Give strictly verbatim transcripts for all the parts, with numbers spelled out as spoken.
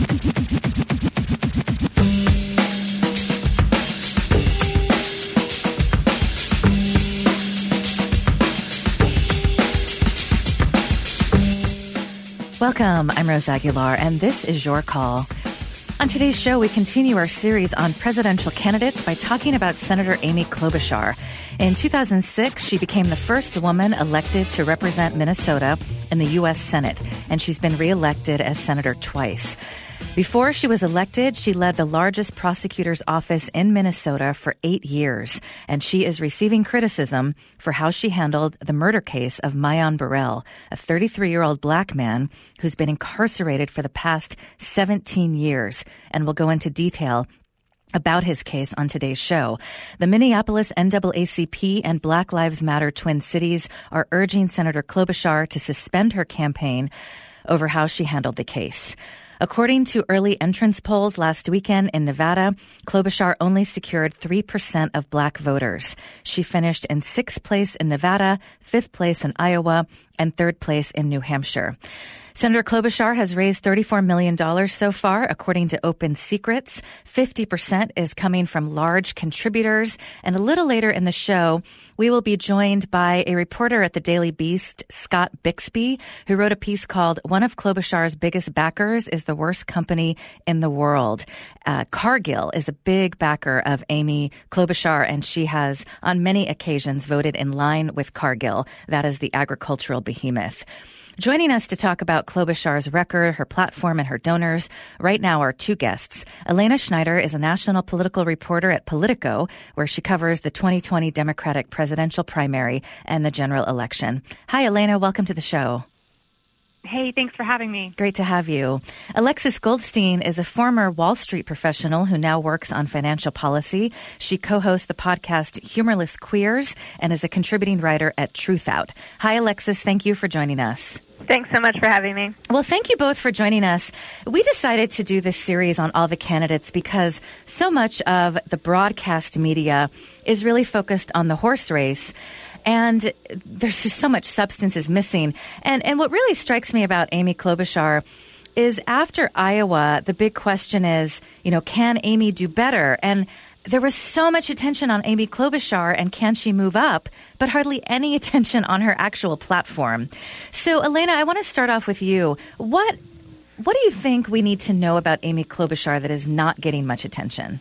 Welcome, I'm Rose Aguilar, and this is Your Call. On today's show, we continue our series on presidential candidates by talking about Senator Amy Klobuchar. In two thousand six, she became the first woman elected to represent Minnesota in the U S Senate, and she's been reelected as senator twice. Before she was elected, she led the largest prosecutor's office in Minnesota for eight years, and she is receiving criticism for how she handled the murder case of Mayan Burrell, a thirty-three-year-old black man who's been incarcerated for the past seventeen years, and we'll go into detail about his case on today's show. The Minneapolis N double A C P and Black Lives Matter Twin Cities are urging Senator Klobuchar to suspend her campaign over how she handled the case. According to early entrance polls last weekend in Nevada, Klobuchar only secured three percent of black voters. She finished in sixth place in Nevada, fifth place in Iowa, and third place in New Hampshire. Senator Klobuchar has raised thirty-four million dollars so far, according to Open Secrets. fifty percent is coming from large contributors. And a little later in the show, we will be joined by a reporter at the Daily Beast, Scott Bixby, who wrote a piece called One of Klobuchar's Biggest Backers is the Worst Company in the World. Uh, Cargill is a big backer of Amy Klobuchar, and she has on many occasions voted in line with Cargill. That is the agricultural behemoth. Joining us to talk about Klobuchar's record, her platform, and her donors right now are two guests. Elena Schneider is a national political reporter at Politico, where she covers the twenty twenty Democratic presidential primary and the general election. Hi, Elena. Welcome to the show. Hey, thanks for having me. Great to have you. Alexis Goldstein is a former Wall Street professional who now works on financial policy. She co-hosts the podcast Humorless Queers and is a contributing writer at Truthout. Hi, Alexis. Thank you for joining us. Thanks so much for having me. Well, thank you both for joining us. We decided to do this series on all the candidates because so much of the broadcast media is really focused on the horse race. And there's just so much substance is missing. And and what really strikes me about Amy Klobuchar is after Iowa, the big question is, you know, can Amy do better? And there was so much attention on Amy Klobuchar and can she move up, but hardly any attention on her actual platform. So, Elena, I want to start off with you. What what do you think we need to know about Amy Klobuchar that is not getting much attention?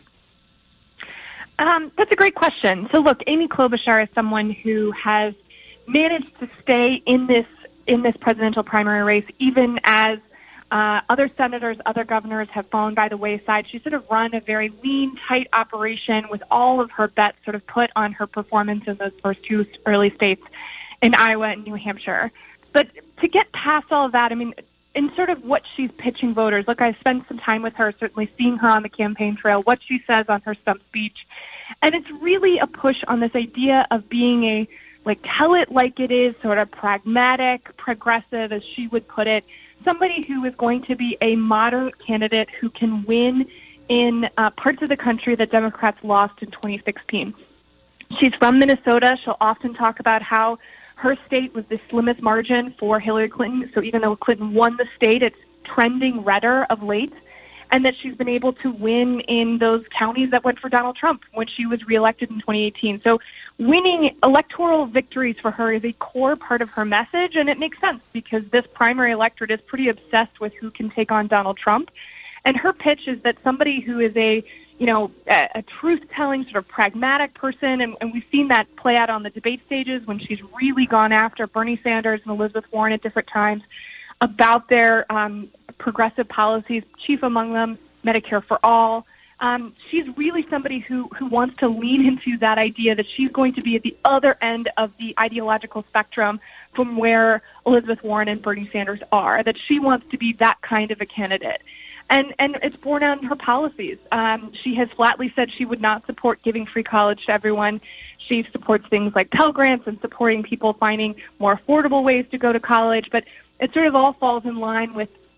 Um, that's a great question. So, look, Amy Klobuchar is someone who has managed to stay in this in this presidential primary race, even as uh, other senators, other governors have fallen by the wayside. She's sort of run a very lean, tight operation with all of her bets sort of put on her performance in those first two early states in Iowa and New Hampshire. But to get past all of that, I mean, in sort of what she's pitching voters, look, I spent some time with her, certainly seeing her on the campaign trail, what she says on her stump speech. And it's really a push on this idea of being a, like, tell it like it is, sort of pragmatic, progressive, as she would put it, somebody who is going to be a moderate candidate who can win in uh, parts of the country that Democrats lost in twenty sixteen. She's from Minnesota. She'll often talk about how her state was the slimmest margin for Hillary Clinton. So even though Clinton won the state, it's trending redder of late. And that she's been able to win in those counties that went for Donald Trump when she was reelected in twenty eighteen. So winning electoral victories for her is a core part of her message, and it makes sense because this primary electorate is pretty obsessed with who can take on Donald Trump. And her pitch is that somebody who is a, you know, a, a truth-telling, sort of pragmatic person, and, and we've seen that play out on the debate stages when she's really gone after Bernie Sanders and Elizabeth Warren at different times about their um, progressive policies, chief among them, Medicare for All. Um, she's really somebody who, who wants to lean into that idea that she's going to be at the other end of the ideological spectrum from where Elizabeth Warren and Bernie Sanders are, that she wants to be that kind of a candidate. And and it's borne out in her policies. Um, she has flatly said she would not support giving free college to everyone. She supports things like Pell Grants and supporting people finding more affordable ways to go to college. But it sort of all falls in line with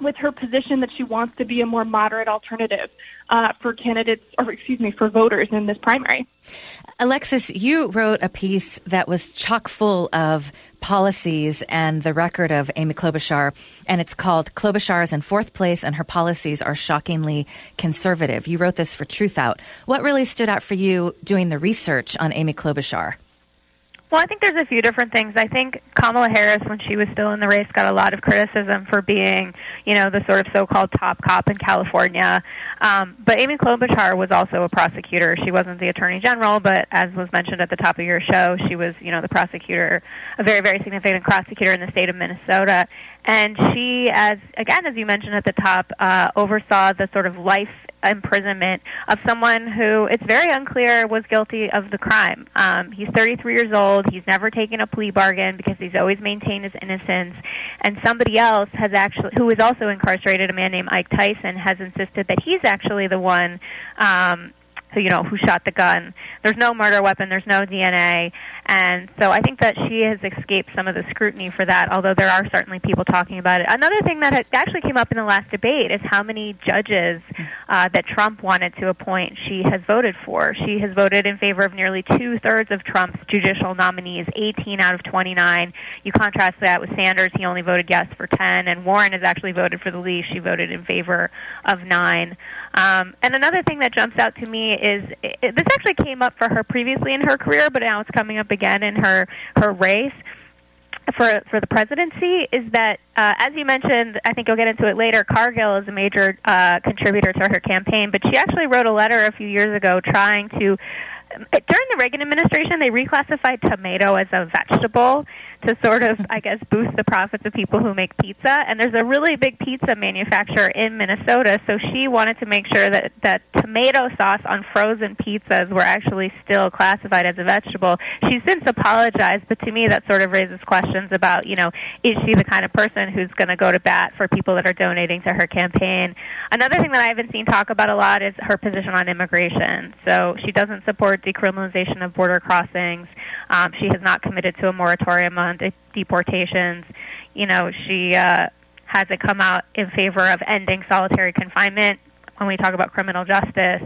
with her position that she wants to be a more moderate alternative uh, for candidates, or excuse me, for voters in this primary. Alexis, you wrote a piece that was chock full of policies and the record of Amy Klobuchar, and it's called Klobuchar is in fourth place and her policies are shockingly conservative. You wrote this for Truthout. What really stood out for you doing the research on Amy Klobuchar? Well, I think there's a few different things. I think Kamala Harris, when she was still in the race, got a lot of criticism for being, you know, the sort of so-called top cop in California. Um, but Amy Klobuchar was also a prosecutor. She wasn't the attorney general, but as was mentioned at the top of your show, she was, you know, the prosecutor, a very, very significant prosecutor in the state of Minnesota. And she, as again, as you mentioned at the top, uh, oversaw the sort of life imprisonment of someone who it's very unclear was guilty of the crime. Um, he's thirty-three years old. He's never taken a plea bargain because he's always maintained his innocence. And somebody else has actually, who is also incarcerated, a man named Ike Tyson, has insisted that he's actually the one um, who, you know, who shot the gun. There's no murder weapon. There's no D N A. And so I think that she has escaped some of the scrutiny for that, although there are certainly people talking about it. Another thing that had actually came up in the last debate is how many judges uh, that Trump wanted to appoint she has voted for. She has voted in favor of nearly two-thirds of Trump's judicial nominees, eighteen out of twenty-nine. You contrast that with Sanders. He only voted yes for ten, and Warren has actually voted for the least. She voted in favor of nine. Um, and another thing that jumps out to me is, it, this actually came up for her previously in her career, but now it's coming up again in her, her race for for the presidency, is that, uh, as you mentioned, I think you'll get into it later, Cargill is a major uh, contributor to her campaign, but she actually wrote a letter a few years ago trying to, during the Reagan administration, they reclassified tomato as a vegetable to sort of, I guess, boost the profits of people who make pizza. And there's a really big pizza manufacturer in Minnesota, so she wanted to make sure that, that tomato sauce on frozen pizzas were actually still classified as a vegetable. She's since apologized, but to me that sort of raises questions about, you know, is she the kind of person who's going to go to bat for people that are donating to her campaign? Another thing that I haven't seen talk about a lot is her position on immigration. So she doesn't support decriminalization of border crossings. Um, she has not committed to a moratorium on de- deportations. You know, she uh, hasn't come out in favor of ending solitary confinement when we talk about criminal justice.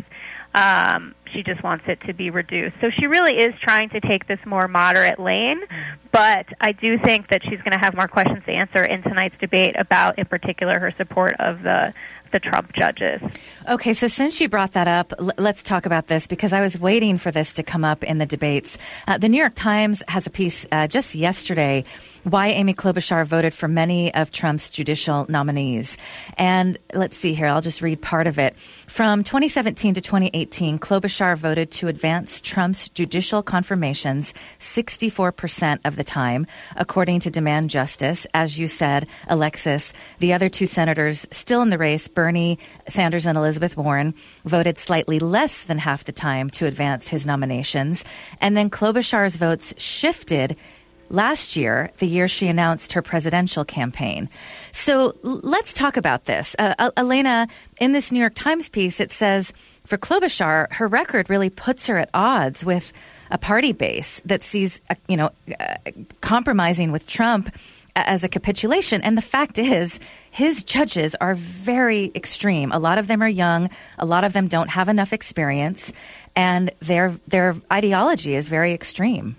Um, she just wants it to be reduced. So she really is trying to take this more moderate lane, but I do think that she's going to have more questions to answer in tonight's debate about, in particular, her support of the the Trump judges. Okay, so since you brought that up, l- let's talk about this, because I was waiting for this to come up in the debates. Uh, the New York Times has a piece uh, just yesterday, why Amy Klobuchar voted for many of Trump's judicial nominees. And let's see here, I'll just read part of it. From twenty seventeen to twenty eighteen, Klobuchar voted to advance Trump's judicial confirmations sixty-four percent of the time, according to Demand Justice. As you said, Alexis, the other two senators still in the race, Bernie Sanders and Elizabeth Warren, voted slightly less than half the time to advance his nominations. And then Klobuchar's votes shifted last year, the year she announced her presidential campaign. So l- let's talk about this. Uh, Elena, in this New York Times piece, it says, for Klobuchar, her record really puts her at odds with a party base that sees, uh, you know, uh, compromising with Trump as a capitulation. And the fact is, his judges are very extreme. A lot of them are young. A lot of them don't have enough experience. And their their ideology is very extreme.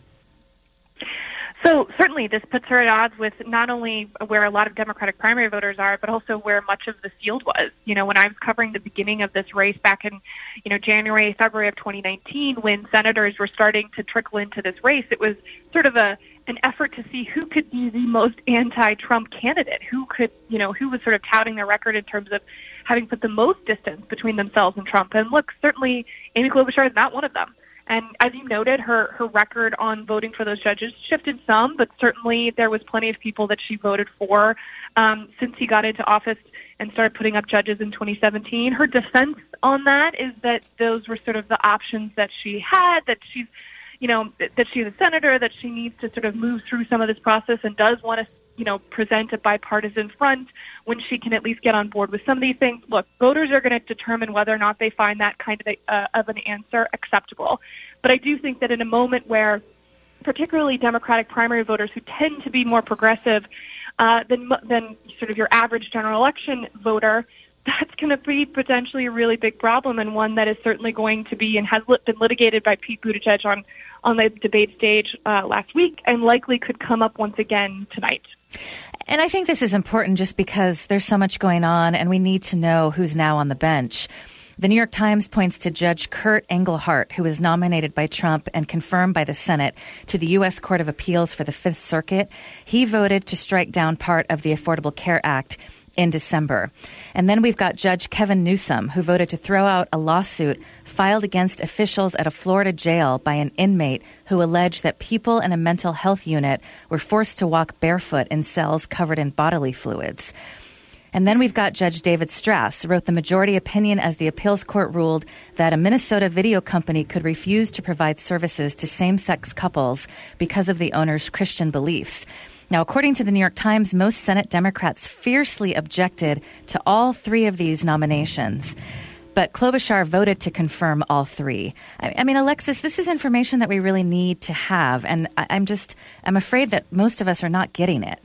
So certainly this puts her at odds with not only where a lot of Democratic primary voters are, but also where much of the field was. You know, when I was covering the beginning of this race back in, you know, January, February of twenty nineteen, when senators were starting to trickle into this race, it was sort of a an effort to see who could be the most anti-Trump candidate, who could, you know, who was sort of touting their record in terms of having put the most distance between themselves and Trump. And look, certainly Amy Klobuchar is not one of them. And as you noted, her, her record on voting for those judges shifted some, but certainly there was plenty of people that she voted for um, since he got into office and started putting up judges in twenty seventeen. Her defense on that is that those were sort of the options that she had, that she's, you know, that she's a senator, that she needs to sort of move through some of this process and does want to, you know, present a bipartisan front when she can at least get on board with some of these things. Look, voters are going to determine whether or not they find that kind of, a, uh, of an answer acceptable. But I do think that in a moment where particularly Democratic primary voters who tend to be more progressive uh, than than sort of your average general election voter, that's going to be potentially a really big problem, and one that is certainly going to be and has lit- been litigated by Pete Buttigieg on, on the debate stage uh, last week, and likely could come up once again tonight. And I think this is important just because there's so much going on, and we need to know who's now on the bench. The New York Times points to Judge Kurt Engelhardt, who was nominated by Trump and confirmed by the Senate to the U S Court of Appeals for the Fifth Circuit. He voted to strike down part of the Affordable Care Act in December. And then we've got Judge Kevin Newsom, who voted to throw out a lawsuit filed against officials at a Florida jail by an inmate who alleged that people in a mental health unit were forced to walk barefoot in cells covered in bodily fluids. And then we've got Judge David Strass, wrote the majority opinion as the appeals court ruled that a Minnesota video company could refuse to provide services to same-sex couples because of the owner's Christian beliefs. Now, according to the New York Times, most Senate Democrats fiercely objected to all three of these nominations. But Klobuchar voted to confirm all three. I, I mean, Alexis, this is information that we really need to have. And I, I'm just, I'm afraid that most of us are not getting it.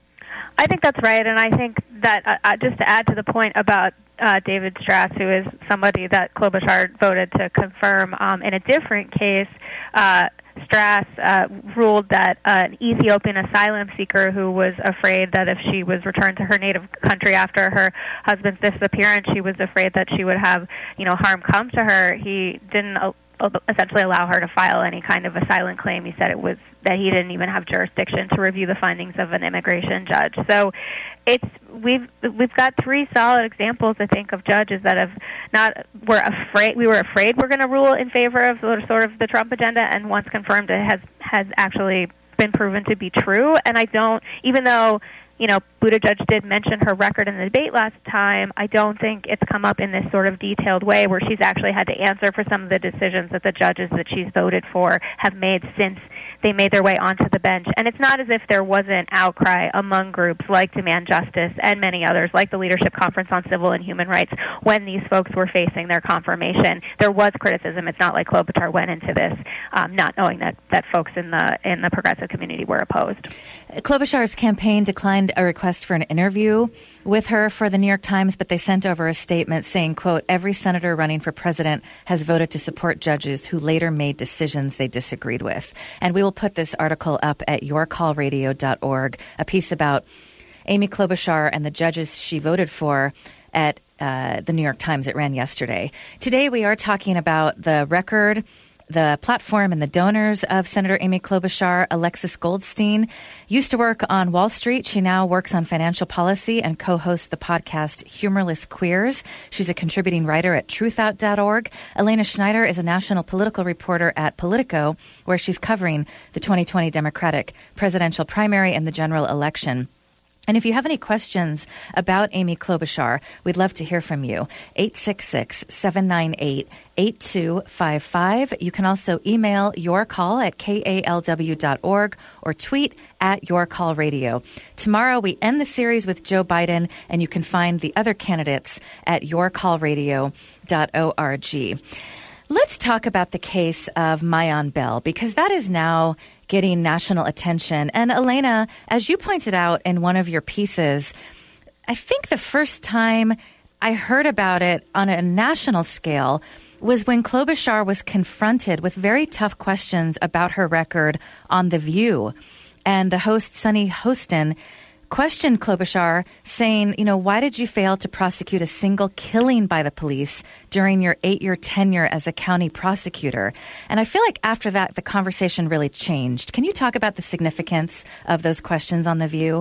I think that's right. And I think that, uh, just to add to the point about uh, David Strass, who is somebody that Klobuchar voted to confirm um, in a different case, uh, Strass uh, ruled that uh, an Ethiopian asylum seeker who was afraid that if she was returned to her native country after her husband's disappearance, she was afraid that she would have, you know, harm come to her. He didn't uh, essentially allow her to file any kind of asylum claim. He said it was that he didn't even have jurisdiction to review the findings of an immigration judge. So it's we've we've got three solid examples, I think, of judges that have not were afraid we were afraid we're going to rule in favor of sort of the Trump agenda, and once confirmed, it has has actually been proven to be true. And I don't, even though, you know, Buttigieg did mention her record in the debate last time, I don't think it's come up in this sort of detailed way where she's actually had to answer for some of the decisions that the judges that she's voted for have made since they made their way onto the bench. And it's not as if there wasn't outcry among groups like Demand Justice and many others, like the Leadership Conference on Civil and Human Rights, when these folks were facing their confirmation. There was criticism. It's not like Klobuchar went into this um, not knowing that, that folks in the in the progressive community were opposed. Klobuchar's campaign declined a request for an interview with her for the New York Times, but they sent over a statement saying, quote, every senator running for president has voted to support judges who later made decisions they disagreed with. And we will put this article up at your call radio dot org, a piece about Amy Klobuchar and the judges she voted for at uh, the New York Times. It ran yesterday. Today we are talking about the record, the platform, and the donors of Senator Amy Klobuchar. Alexis Goldstein used to work on Wall Street. She now works on financial policy and co-hosts the podcast Humorless Queers. She's a contributing writer at truth out dot org. Elena Schneider is a national political reporter at Politico, where she's covering the twenty twenty Democratic presidential primary and the general election. And if you have any questions about Amy Klobuchar, we'd love to hear from you. eight six six, seven nine eight, eight two five five. You can also email your call at K A L W dot org or tweet at yourcallradio. Tomorrow we end the series with Joe Biden, and you can find the other candidates at your call radio dot org. Let's talk about the case of Mayan Bell, because that is now getting national attention. And Elena, as you pointed out in one of your pieces, I think the first time I heard about it on a national scale was when Klobuchar was confronted with very tough questions about her record on The View. And the host, Sunny Hostin, questioned Klobuchar, saying, you know, why did you fail to prosecute a single killing by the police during your eight-year tenure as a county prosecutor? And I feel like after that, the conversation really changed. Can you talk about the significance of those questions on The View?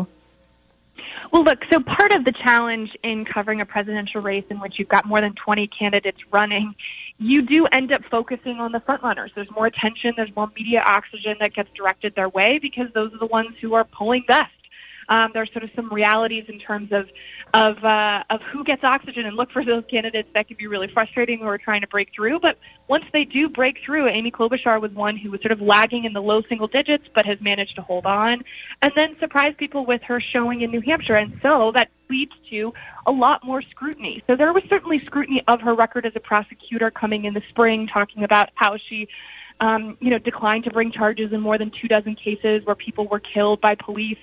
Well, look, so part of the challenge in covering a presidential race in which you've got more than twenty candidates running, you do end up focusing on the frontrunners. There's more attention, there's more media oxygen that gets directed their way because those are the ones who are polling best. Um, there's sort of some realities in terms of of uh, of who gets oxygen, and look for those candidates that can be really frustrating who are trying to break through. But once they do break through, Amy Klobuchar was one who was sort of lagging in the low single digits, but has managed to hold on and then surprise people with her showing in New Hampshire. And so that leads to a lot more scrutiny. So there was certainly scrutiny of her record as a prosecutor coming in the spring, talking about how she Um, you know, declined to bring charges in more than two dozen cases where people were killed by police.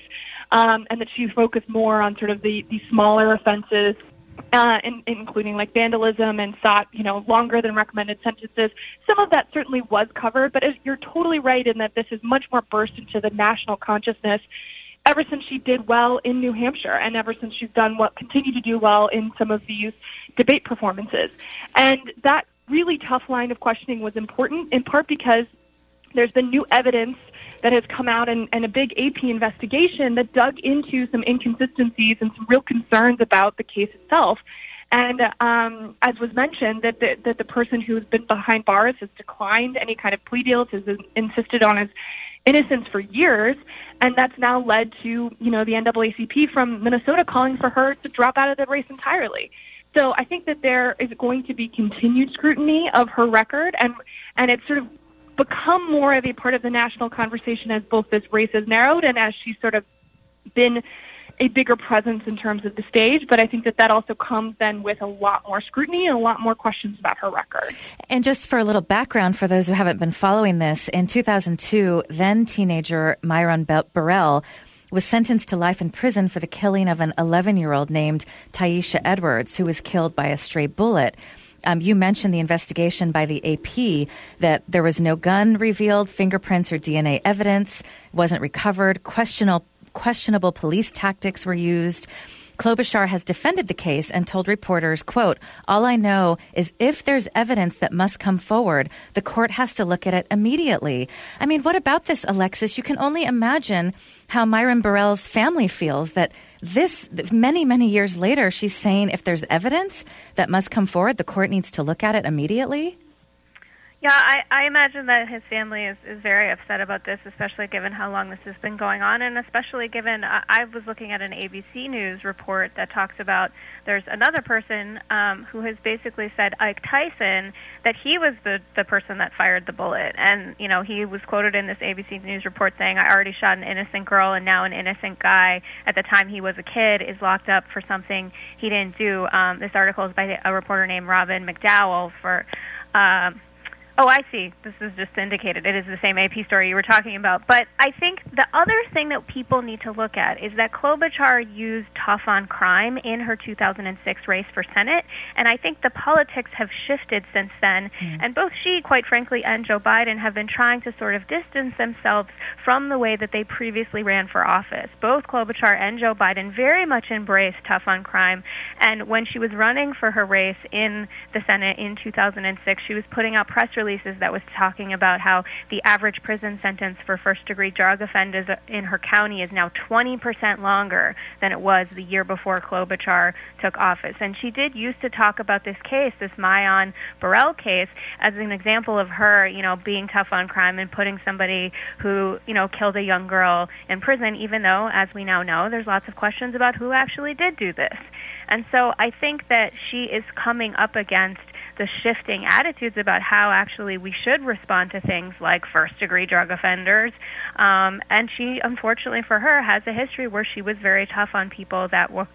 um, and that she focused more on sort of the, the smaller offenses, uh, in, including like vandalism, and sought, you know, longer than recommended sentences. Some of that certainly was covered, but you're totally right in that this is much more burst into the national consciousness ever since she did well in New Hampshire, and ever since she's done what continued to do well in some of these debate performances. And that really tough line of questioning was important, in part because there's been new evidence that has come out, and, and a big A P investigation that dug into some inconsistencies and some real concerns about the case itself. And um, as was mentioned, that the, that the person who's been behind bars has declined any kind of plea deals, has insisted on his innocence for years, and that's now led to, you know, the N double A C P from Minnesota calling for her to drop out of the race entirely. So I think that there is going to be continued scrutiny of her record, and and it's sort of become more of a part of the national conversation as both this race has narrowed and as she's sort of been a bigger presence in terms of the stage. But I think that that also comes then with a lot more scrutiny and a lot more questions about her record. And just for a little background for those who haven't been following this, in two thousand two, then teenager Myron Burrell was sentenced to life in prison for the killing of an eleven-year-old named Tyesha Edwards, who was killed by a stray bullet. Um, you mentioned the investigation by the A P, that there was no gun revealed, fingerprints or D N A evidence wasn't recovered, questionable questionable police tactics were used. Klobuchar has defended the case and told reporters, quote, "All I know is if there's evidence that must come forward, the court has to look at it immediately." I mean, what about this, Alexis? You can only imagine how Myron Burrell's family feels that this, many, many years later, she's saying if there's evidence that must come forward, the court needs to look at it immediately. Yeah, I, I imagine that his family is, is very upset about this, especially given how long this has been going on, and especially given, uh, I was looking at an A B C News report that talks about there's another person um, who has basically said, Ike Tyson, that he was the, the person that fired the bullet. And, you know, he was quoted in this A B C News report saying, "I already shot an innocent girl, and now an innocent guy at the time he was a kid is locked up for something he didn't do." Um, this article is by a reporter named Robin McDowell for... Um, Oh, I see. This is just indicated. It is the same A P story you were talking about. But I think the other thing that people need to look at is that Klobuchar used tough on crime in her two thousand six race for Senate, and I think the politics have shifted since then. Mm. And both she, quite frankly, and Joe Biden have been trying to sort of distance themselves from the way that they previously ran for office. Both Klobuchar and Joe Biden very much embraced tough on crime, and when she was running for her race in the Senate in two thousand six, she was putting out press releases releases that was talking about how the average prison sentence for first-degree drug offenders in her county is now twenty percent longer than it was the year before Klobuchar took office. And she did used to talk about this case, this Myron Burrell case, as an example of her, you know, being tough on crime and putting somebody who, you know, killed a young girl in prison, even though, as we now know, there's lots of questions about who actually did do this. And so I think that she is coming up against the shifting attitudes about how actually we should respond to things like first-degree drug offenders. Um, and she, unfortunately for her, has a history where she was very tough on people that were,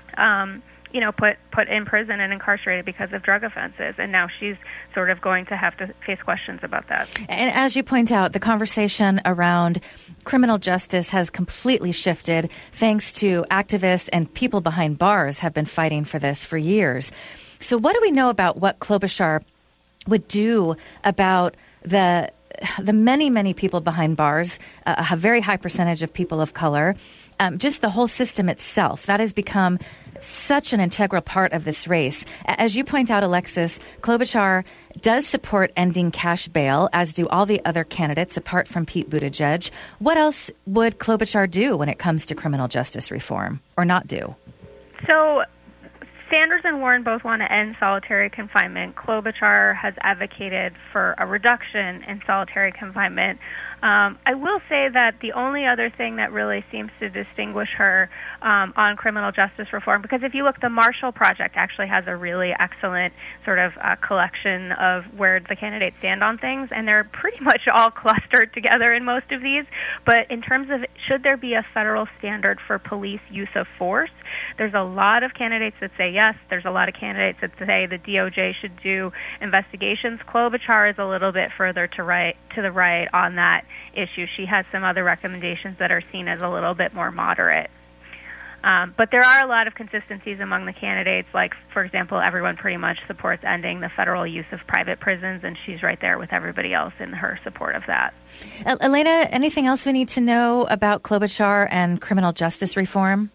um, you know, put, put in prison and incarcerated because of drug offenses. And now she's sort of going to have to face questions about that. And as you point out, the conversation around criminal justice has completely shifted thanks to activists and people behind bars have been fighting for this for years. So what do we know about what Klobuchar would do about the the many, many people behind bars, uh, a very high percentage of people of color, um, just the whole system itself? That has become such an integral part of this race. As you point out, Alexis, Klobuchar does support ending cash bail, as do all the other candidates apart from Pete Buttigieg. What else would Klobuchar do when it comes to criminal justice reform, or not do? So Sanders and Warren both want to end solitary confinement. Klobuchar has advocated for a reduction in solitary confinement. Um, I will say that the only other thing that really seems to distinguish her um, on criminal justice reform, because if you look, the Marshall Project actually has a really excellent sort of uh, collection of where the candidates stand on things, and they're pretty much all clustered together in most of these. But in terms of should there be a federal standard for police use of force, there's a lot of candidates that say, yes, there's a lot of candidates that say the D O J should do investigations. Klobuchar is a little bit further to right to the right on that issue. She has some other recommendations that are seen as a little bit more moderate. Um, but there are a lot of consistencies among the candidates. Like, for example, everyone pretty much supports ending the federal use of private prisons, and she's right there with everybody else in her support of that. Elena, anything else we need to know about Klobuchar and criminal justice reform?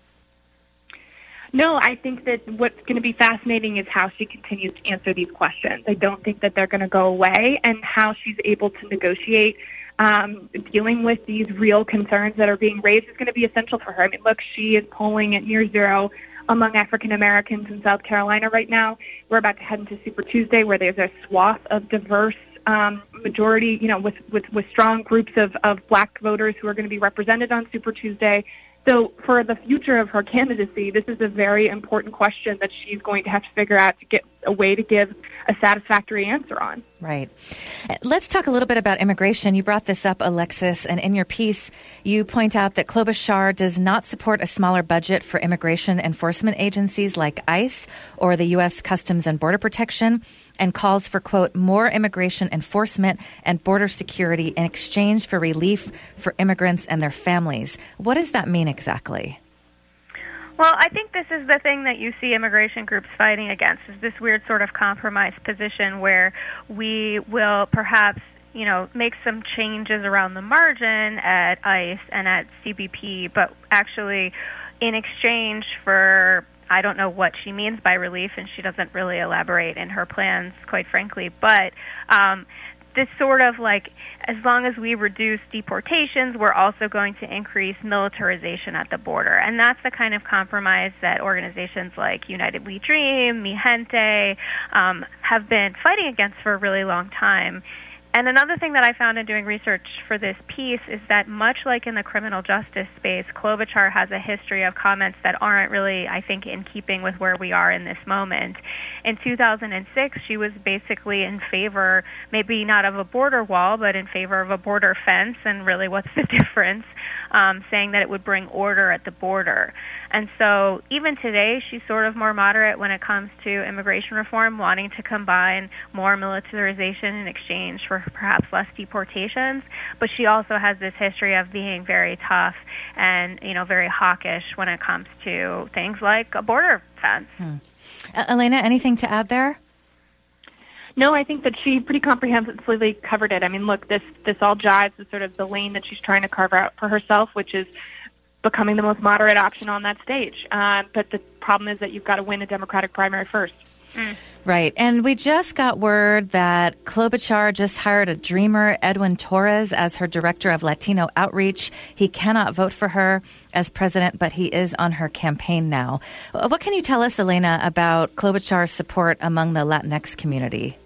No, I think that what's going to be fascinating is how she continues to answer these questions. I don't think that they're going to go away, and how she's able to negotiate Um, dealing with these real concerns that are being raised is going to be essential for her. I mean, look, she is polling at near zero among African Americans in South Carolina right now. We're about to head into Super Tuesday, where there's a swath of diverse um, majority, you know, with, with, with strong groups of, of black voters who are going to be represented on Super Tuesday. So for the future of her candidacy, this is a very important question that she's going to have to figure out to get a way to give a satisfactory answer on. Right. Let's talk a little bit about immigration. You brought this up, Alexis, and in your piece, you point out that Klobuchar does not support a smaller budget for immigration enforcement agencies like ICE or the U S Customs and Border Protection, and calls for, quote, more immigration enforcement and border security in exchange for relief for immigrants and their families. What does that mean exactly? Well, I think this is the thing that you see immigration groups fighting against, is this weird sort of compromise position where we will perhaps, you know, make some changes around the margin at ICE and at C B P, but actually in exchange for, I don't know what she means by relief, and she doesn't really elaborate in her plans, quite frankly, but um, this sort of like, as long as we reduce deportations, we're also going to increase militarization at the border. And that's the kind of compromise that organizations like United We Dream, Mi Gente, um, have been fighting against for a really long time. And another thing that I found in doing research for this piece is that much like in the criminal justice space, Klobuchar has a history of comments that aren't really, I think, in keeping with where we are in this moment. In two thousand six, she was basically in favor, maybe not of a border wall, but in favor of a border fence, and really what's the difference, um, saying that it would bring order at the border. And so even today, she's sort of more moderate when it comes to immigration reform, wanting to combine more militarization in exchange for perhaps less deportations. But she also has this history of being very tough and, you know, very hawkish when it comes to things like a border fence. Hmm. Uh, Elena, anything to add there? No, I think that she pretty comprehensively covered it. I mean, look, this this all jives with sort of the lane that she's trying to carve out for herself, which is becoming the most moderate option on that stage. Uh, but the problem is that you've got to win a Democratic primary first. Mm. Right. And we just got word that Klobuchar just hired a dreamer, Edwin Torres, as her director of Latino outreach. He cannot vote for her as president, but he is on her campaign now. What can you tell us, Elena, about Klobuchar's support among the Latinx community?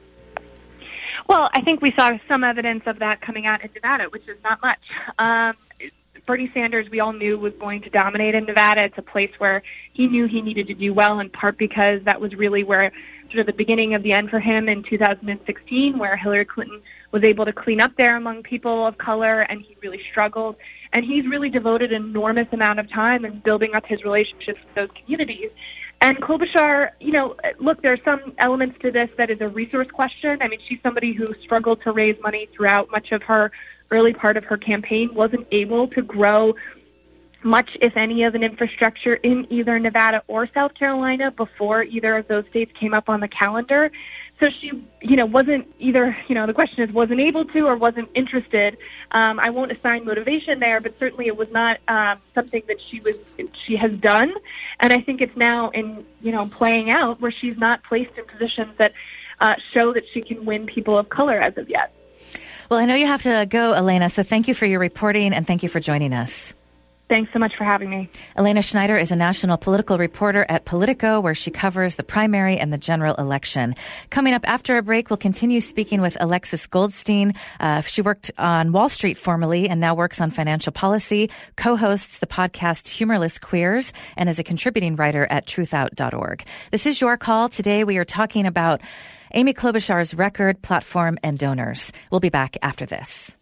Well, I think we saw some evidence of that coming out in Nevada, which is not much. Um, Bernie Sanders, we all knew, was going to dominate in Nevada. It's a place where he knew he needed to do well, in part because that was really where sort of the beginning of the end for him in two thousand sixteen, where Hillary Clinton was able to clean up there among people of color, and he really struggled. And he's really devoted an enormous amount of time in building up his relationships with those communities. And Klobuchar, you know, look, there are some elements to this that is a resource question. I mean, she's somebody who struggled to raise money throughout much of her early part of her campaign, wasn't able to grow much, if any, of an infrastructure in either Nevada or South Carolina before either of those states came up on the calendar. So she, you know, wasn't either, you know, the question is wasn't able to or wasn't interested. Um, I won't assign motivation there, but certainly it was not um, something that she was, she has done. And I think it's now in, you know, playing out where she's not placed in positions that uh, show that she can win people of color as of yet. Well, I know you have to go, Elena, so thank you for your reporting and thank you for joining us. Thanks so much for having me. Elena Schneider is a national political reporter at Politico, where she covers the primary and the general election. Coming up after a break, we'll continue speaking with Alexis Goldstein. Uh, she worked on Wall Street formerly and now works on financial policy, co-hosts the podcast Humorless Queers, and is a contributing writer at truth out dot org. This is Your Call. Today we are talking about Amy Klobuchar's record, platform, and donors. We'll be back after this.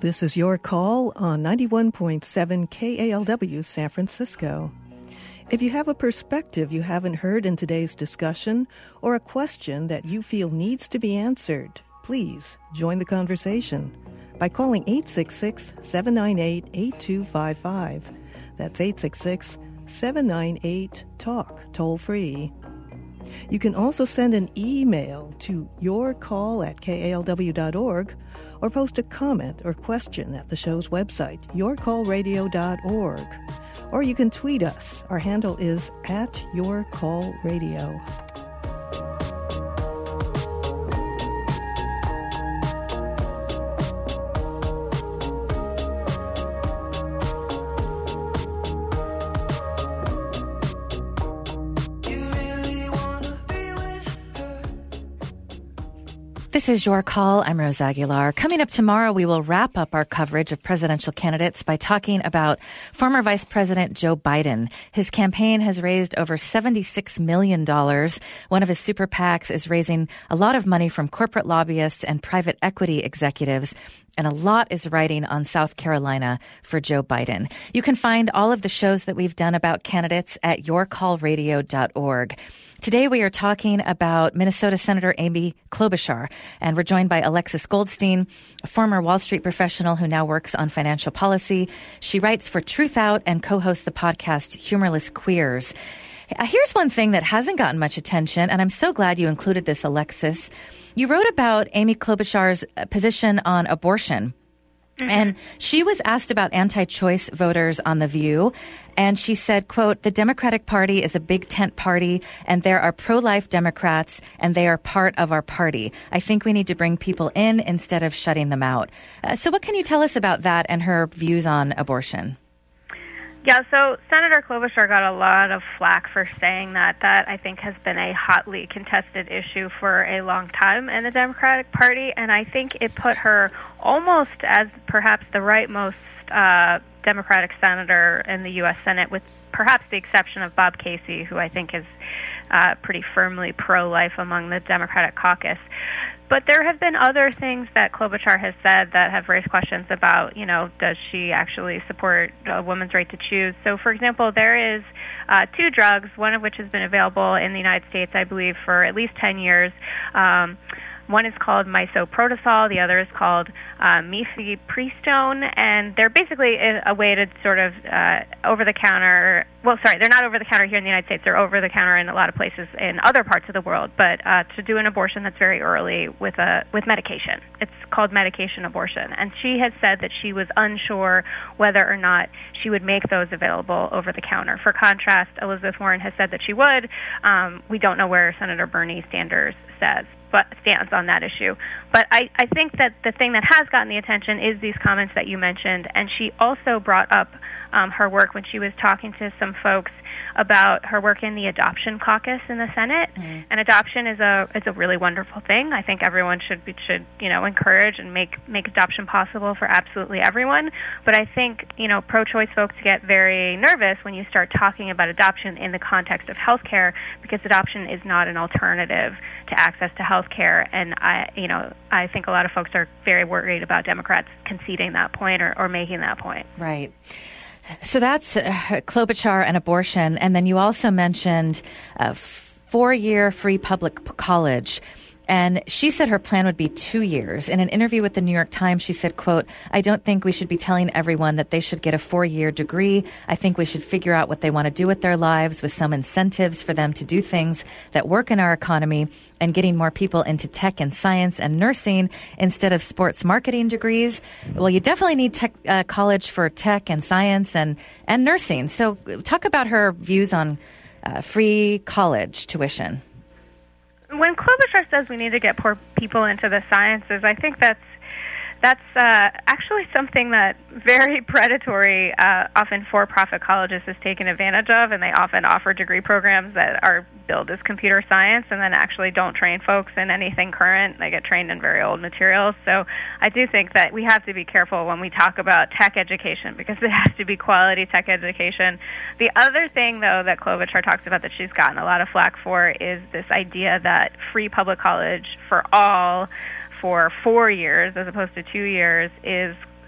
This is Your Call on ninety-one point seven K A L W San Francisco. If you have a perspective you haven't heard in today's discussion or a question that you feel needs to be answered, please join the conversation by calling eight six six, seven nine eight, eight two five five. That's eight six six, seven nine eight, talk, toll free. You can also send an email to yourcall at K A L W dot org or post a comment or question at the show's website, your call radio dot org. Or you can tweet us. Our handle is at yourcallradio. This is Your Call. I'm Rose Aguilar. Coming up tomorrow, we will wrap up our coverage of presidential candidates by talking about former Vice President Joe Biden. His campaign has raised over seventy-six million dollars. One of his super PACs is raising a lot of money from corporate lobbyists and private equity executives. And a lot is riding on South Carolina for Joe Biden. You can find all of the shows that we've done about candidates at your call radio dot org. Today we are talking about Minnesota Senator Amy Klobuchar, and we're joined by Alexis Goldstein, a former Wall Street professional who now works on financial policy. She writes for Truth Out and co-hosts the podcast Humorless Queers. Here's one thing that hasn't gotten much attention, and I'm so glad you included this, Alexis. You wrote about Amy Klobuchar's position on abortion. Mm-hmm. And she was asked about anti-choice voters on The View, and she said, quote, "The Democratic Party is a big tent party, and there are pro-life Democrats, and they are part of our party. I think we need to bring people in instead of shutting them out." Uh, so what can you tell us about that and her views on abortion? Yeah, so Senator Klobuchar got a lot of flack for saying that. That, I think, has been a hotly contested issue for a long time in the Democratic Party, and I think it put her almost as perhaps the rightmost uh, Democratic senator in the U S Senate, with perhaps the exception of Bob Casey, who I think is uh, pretty firmly pro-life among the Democratic caucus. But there have been other things that Klobuchar has said that have raised questions about, you know, does she actually support a woman's right to choose? So, for example, there is uh, two drugs, one of which has been available in the United States, I believe, for at least ten years. Um, One is called misoprostol, the other is called uh, mifepristone, and they're basically a way to sort of uh, over-the-counter, well, sorry, they're not over-the-counter here in the United States, they're over-the-counter in a lot of places in other parts of the world, but uh, to do an abortion that's very early with a with medication. It's called medication abortion, and she has said that she was unsure whether or not she would make those available over-the-counter. For contrast, Elizabeth Warren has said that she would. Um, we don't know where Senator Bernie Sanders says. But stands on that issue. But I, I think that the thing that has gotten the attention is these comments that you mentioned, and she also brought up um, her work when she was talking to some folks about her work in the adoption caucus in the Senate. Mm-hmm. And adoption is a is a really wonderful thing. I think everyone should be, should you know encourage and make make adoption possible for absolutely everyone. But I think you know pro-choice folks get very nervous when you start talking about adoption in the context of healthcare, because adoption is not an alternative to access to healthcare. And I you know I think a lot of folks are very worried about Democrats conceding that point or, or making that point. Right. So that's uh, Klobuchar and abortion. And then you also mentioned uh, four-year free public p- college. And she said her plan would be two years. In an interview with the New York Times, she said, quote, "I don't think we should be telling everyone that they should get a four-year degree. I think we should figure out what they want to do with their lives, with some incentives for them to do things that work in our economy, and getting more people into tech and science and nursing instead of sports marketing degrees." Well, you definitely need tech, uh, college for tech and science and, and nursing. So talk about her views on uh, free college tuition. When Klobuchar says we need to get poor people into the sciences, I think that's that's uh, actually something that very predatory, uh, often for-profit colleges has taken advantage of, and they often offer degree programs that are billed as computer science and then actually don't train folks in anything current. They get trained in very old materials. So I do think that we have to be careful when we talk about tech education, because it has to be quality tech education. The other thing, though, that Klobuchar talks about that she's gotten a lot of flack for is this idea that free public college for all for four years as opposed to two years is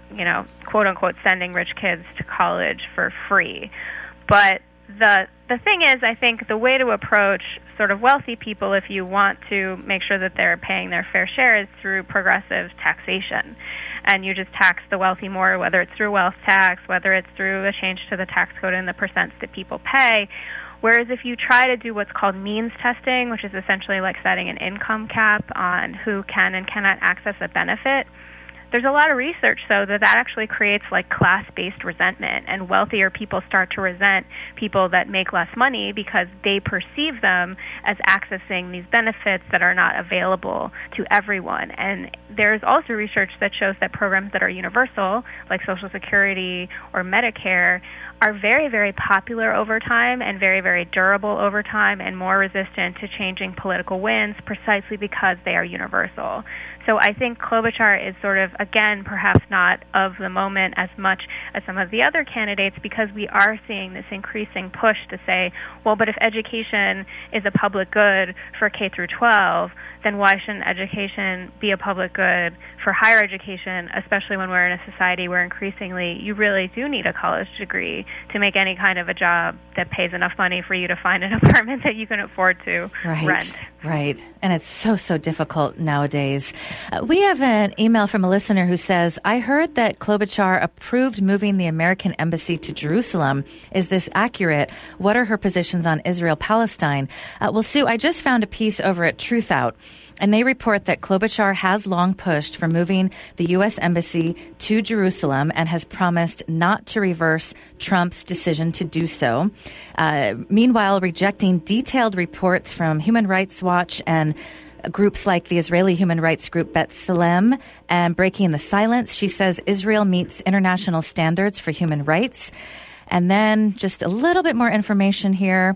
you know, quote unquote, sending rich kids to college for free. But the the thing is, I think the way to approach sort of wealthy people, if you want to make sure that they're paying their fair share, is through progressive taxation. And you just tax the wealthy more, whether it's through wealth tax, whether it's through a change to the tax code and the percents that people pay. Whereas if you try to do what's called means testing, which is essentially like setting an income cap on who can and cannot access a benefit, there's a lot of research, though, that that actually creates like class-based resentment, and wealthier people start to resent people that make less money because they perceive them as accessing these benefits that are not available to everyone. And there's also research that shows that programs that are universal, like Social Security or Medicare, are very, very popular over time and very, very durable over time and more resistant to changing political winds precisely because they are universal. So I think Klobuchar is sort of, again, perhaps not of the moment as much as some of the other candidates, because we are seeing this increasing push to say, well, but if education is a public good for K through twelve, then why shouldn't education be a public good for higher education, especially when we're in a society where increasingly you really do need a college degree to make any kind of a job that pays enough money for you to find an apartment that you can afford to right, rent. Right. And it's so, so difficult nowadays. Uh, we have an email from a listener who says, I heard that Klobuchar approved moving the American embassy to Jerusalem. Is this accurate? What are her positions on Israel-Palestine? Uh, well, Sue, I just found a piece over at Truth Out, and they report that Klobuchar has long pushed for moving the U S Embassy to Jerusalem and has promised not to reverse Trump's decision to do so. Uh, meanwhile, rejecting detailed reports from Human Rights Watch and groups like the Israeli human rights group B'Tselem and breaking the silence. She says Israel meets international standards for human rights. And then just a little bit more information here.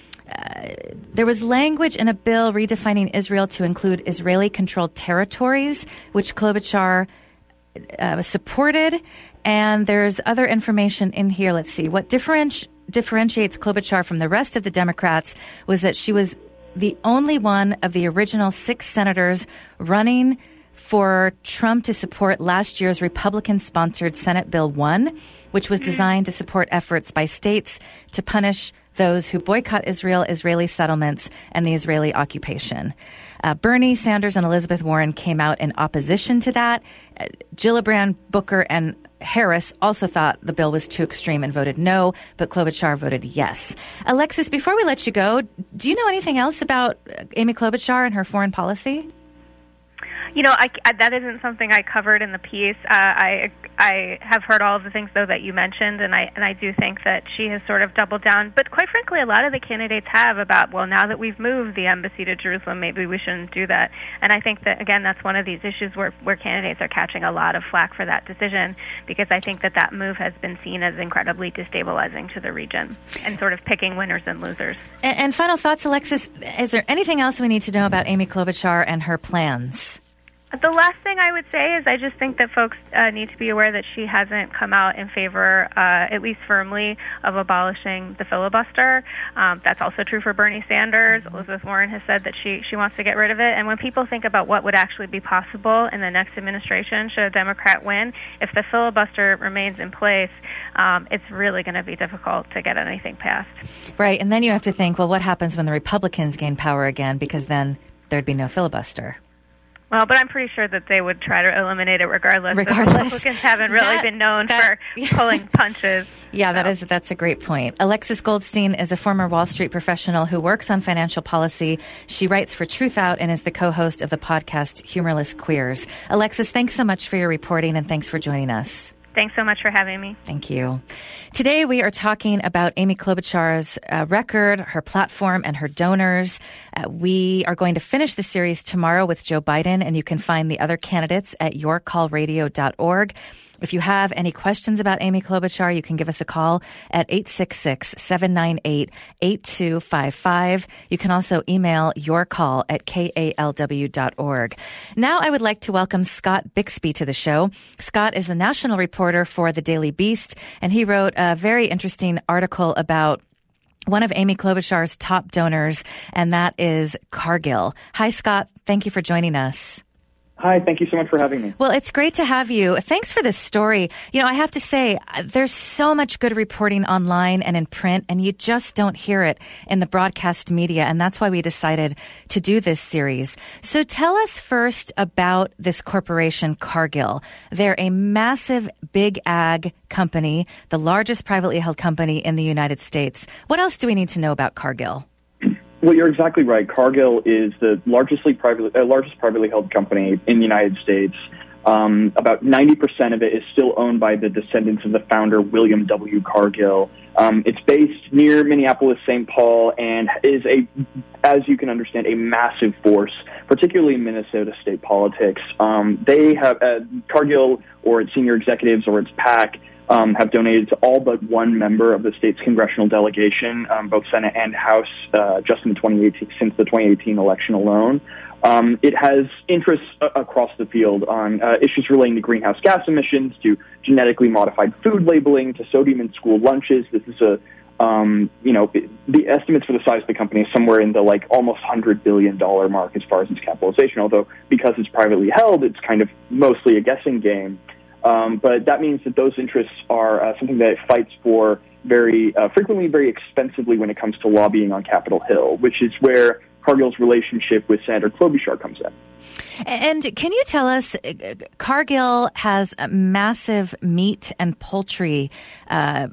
Uh, there was language in a bill redefining Israel to include Israeli-controlled territories, which Klobuchar uh, supported. And there's other information in here. Let's see. What differenti- differentiates Klobuchar from the rest of the Democrats was that she was the only one of the original six senators running for Trump to support last year's Republican-sponsored Senate Bill one, which was designed to support efforts by states to punish those who boycott Israel, Israeli settlements, and the Israeli occupation. Uh, Bernie Sanders and Elizabeth Warren came out in opposition to that. Uh, Gillibrand, Booker, and Harris also thought the bill was too extreme and voted no, but Klobuchar voted yes. Alexis, before we let you go, do you know anything else about Amy Klobuchar and her foreign policy? You know, I, I, that isn't something I covered in the piece. Uh, I I have heard all of the things, though, that you mentioned, and I and I do think that she has sort of doubled down. But quite frankly, a lot of the candidates have about, well, now that we've moved the embassy to Jerusalem, maybe we shouldn't do that. And I think that, again, that's one of these issues where, where candidates are catching a lot of flack for that decision, because I think that that move has been seen as incredibly destabilizing to the region and sort of picking winners and losers. And, and final thoughts, Alexis, is there anything else we need to know about Amy Klobuchar and her plans? The last thing I would say is I just think that folks uh, need to be aware that she hasn't come out in favor, uh, at least firmly, of abolishing the filibuster. Um, that's also true for Bernie Sanders. Mm-hmm. Elizabeth Warren has said that she, she wants to get rid of it. And when people think about what would actually be possible in the next administration should a Democrat win, if the filibuster remains in place, um, it's really going to be difficult to get anything passed. Right. And then you have to think, well, what happens when the Republicans gain power again? Because then there'd be no filibuster. Well, but I'm pretty sure that they would try to eliminate it regardless. Regardless. The Republicans haven't really that, been known that, for pulling punches. Yeah, so. that is that's a great point. Alexis Goldstein is a former Wall Street professional who works on financial policy. She writes for Truth Out and is the co-host of the podcast Humorless Queers. Alexis, thanks so much for your reporting, and thanks for joining us. Thanks so much for having me. Thank you. Today we are talking about Amy Klobuchar's uh, record, her platform, and her donors. Uh, we are going to finish the series tomorrow with Joe Biden, and you can find the other candidates at your call radio dot org. If you have any questions about Amy Klobuchar, you can give us a call at eight six six, seven nine eight, eight two five five. You can also email your call at K A L W dot org. Now I would like to welcome Scott Bixby to the show. Scott is the national reporter for the Daily Beast, and he wrote a very interesting article about one of Amy Klobuchar's top donors, and that is Cargill. Hi, Scott. Thank you for joining us. Hi, thank you so much for having me. Well, it's great to have you. Thanks for this story. You know, I have to say, there's so much good reporting online and in print, and you just don't hear it in the broadcast media, and that's why we decided to do this series. So tell us first about this corporation, Cargill. They're a massive big ag company, the largest privately held company in the United States. What else do we need to know about Cargill? Well, you're exactly right. Cargill is the largestly privately, uh, largest privately held company in the United States. Um, about ninety percent of it is still owned by the descendants of the founder, William W. Cargill. Um, it's based near Minneapolis, Saint Paul, and is a, as you can understand, a massive force, particularly in Minnesota state politics. Um, they have, uh, Cargill or its senior executives or its PAC Um, have donated to all but one member of the state's congressional delegation, um, both Senate and House, uh, just in twenty eighteen, since the twenty eighteen election alone. Um, it has interests uh, across the field on uh, issues relating to greenhouse gas emissions, to genetically modified food labeling, to sodium in school lunches. This is a, um, you know, the estimates for the size of the company is somewhere in the like almost one hundred billion dollars mark as far as its capitalization, although because it's privately held, it's kind of mostly a guessing game. Um, but that means that those interests are uh, something that it fights for very uh, frequently, very expensively when it comes to lobbying on Capitol Hill, which is where Cargill's relationship with Senator Klobuchar comes in. And can you tell us, Cargill has a massive meat and poultry uh,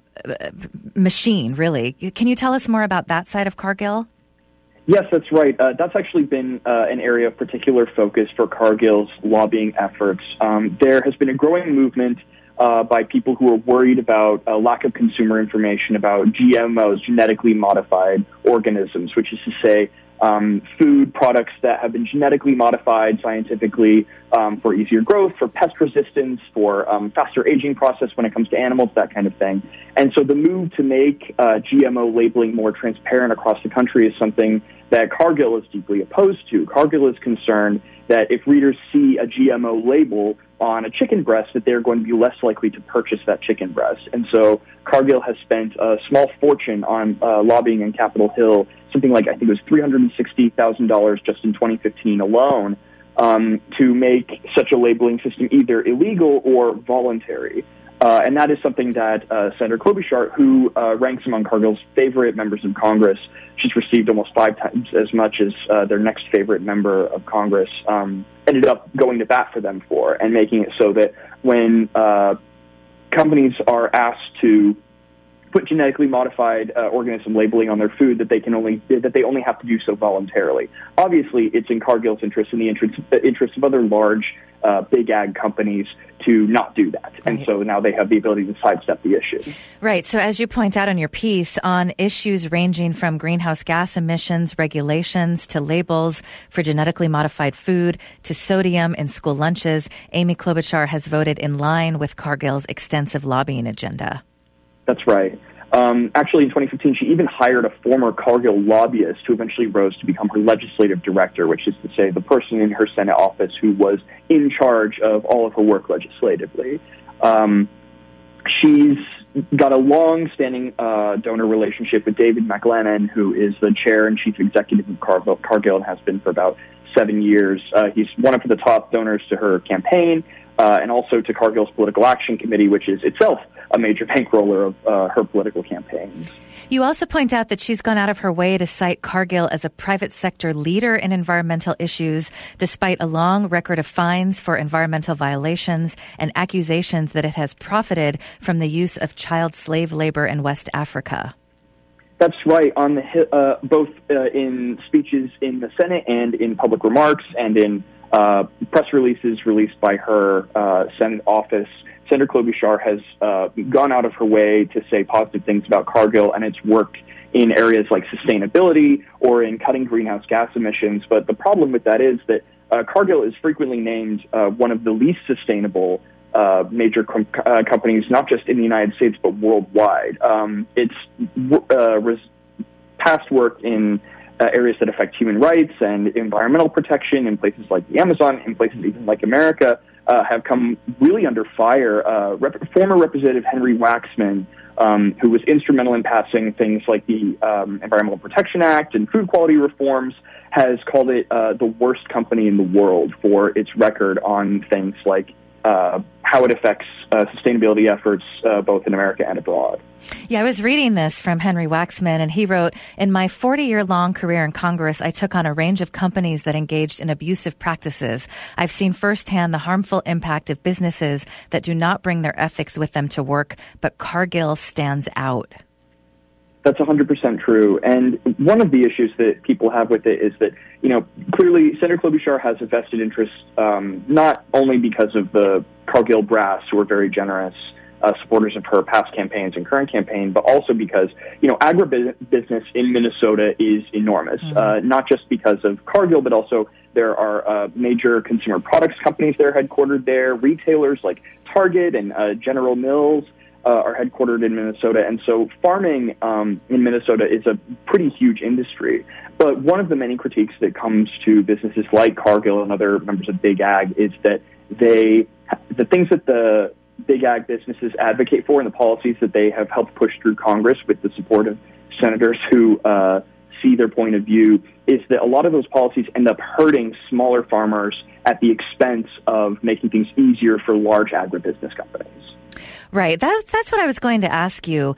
machine, really. Can you tell us more about that side of Cargill? Yes, that's right. Uh, that's actually been uh, an area of particular focus for Cargill's lobbying efforts. Um, there has been a growing movement uh, by people who are worried about a lack of consumer information about G M Os, genetically modified organisms, which is to say um, food products that have been genetically modified scientifically um, for easier growth, for pest resistance, for um, faster aging process when it comes to animals, that kind of thing. And so the move to make uh, G M O labeling more transparent across the country is something that Cargill is deeply opposed to. Cargill is concerned that if readers see a G M O label on a chicken breast, that they're going to be less likely to purchase that chicken breast. And so Cargill has spent a small fortune on uh, lobbying in Capitol Hill, something like, I think it was three hundred sixty thousand dollars just in twenty fifteen alone, um, to make such a labeling system either illegal or voluntary. Uh, and that is something that uh, Senator Klobuchar, who uh, ranks among Cargill's favorite members of Congress, she's received almost five times as much as uh, their next favorite member of Congress, um, ended up going to bat for them for, and making it so that when uh, companies are asked to put genetically modified uh, organism labeling on their food, that they can only that they only have to do so voluntarily. Obviously, it's in Cargill's interest and the interest, interest of other large uh, big ag companies to not do that. And right. So now they have the ability to sidestep the issue. Right. So as you point out in your piece, on issues ranging from greenhouse gas emissions, regulations, to labels for genetically modified food, to sodium in school lunches, Amy Klobuchar has voted in line with Cargill's extensive lobbying agenda. That's right. Um, actually, in twenty fifteen, she even hired a former Cargill lobbyist who eventually rose to become her legislative director, which is to say the person in her Senate office who was in charge of all of her work legislatively. Um, she's got a long-standing uh, donor relationship with David McLennan, who is the chair and chief executive of Cargill, Cargill and has been for about seven years. Uh, he's one of the top donors to her campaign uh, and also to Cargill's Political Action Committee, which is itself a major bankroller of uh, her political campaigns. You also point out that she's gone out of her way to cite Cargill as a private sector leader in environmental issues, despite a long record of fines for environmental violations and accusations that it has profited from the use of child slave labor in West Africa. That's right. On the uh, both uh, in speeches in the Senate and in public remarks and in uh, press releases released by her uh, Senate office, Senator Klobuchar has uh, gone out of her way to say positive things about Cargill and its work in areas like sustainability or in cutting greenhouse gas emissions. But the problem with that is that uh, Cargill is frequently named uh, one of the least sustainable uh, major com- uh, companies, not just in the United States, but worldwide. Um, its uh, res- past work in uh, areas that affect human rights and environmental protection in places like the Amazon, in places even like America, uh, have come really under fire. Uh, Rep- former Representative Henry Waxman, um, who was instrumental in passing things like the um, Environmental Protection Act and food quality reforms, has called it uh, the worst company in the world for its record on things like uh, how it affects uh, sustainability efforts uh, both in America and abroad. Yeah, I was reading this from Henry Waxman, and he wrote, "In my forty-year-long career in Congress, I took on a range of companies that engaged in abusive practices. I've seen firsthand the harmful impact of businesses that do not bring their ethics with them to work, but Cargill stands out." That's one hundred percent true. And one of the issues that people have with it is that, you know, clearly Senator Klobuchar has a vested interest, um, not only because of the Cargill brass, who are very generous uh, supporters of her past campaigns and current campaign, but also because, you know, agribusiness in Minnesota is enormous, mm-hmm. uh, not just because of Cargill, but also there are uh, major consumer products companies that are headquartered there, retailers like Target and uh, General Mills. Uh, are headquartered in Minnesota, and so farming um, in Minnesota is a pretty huge industry. But one of the many critiques that comes to businesses like Cargill and other members of Big Ag is that they, the things that the Big Ag businesses advocate for and the policies that they have helped push through Congress with the support of senators who uh, see their point of view, is that a lot of those policies end up hurting smaller farmers at the expense of making things easier for large agribusiness companies. Right. That's, that's what I was going to ask you.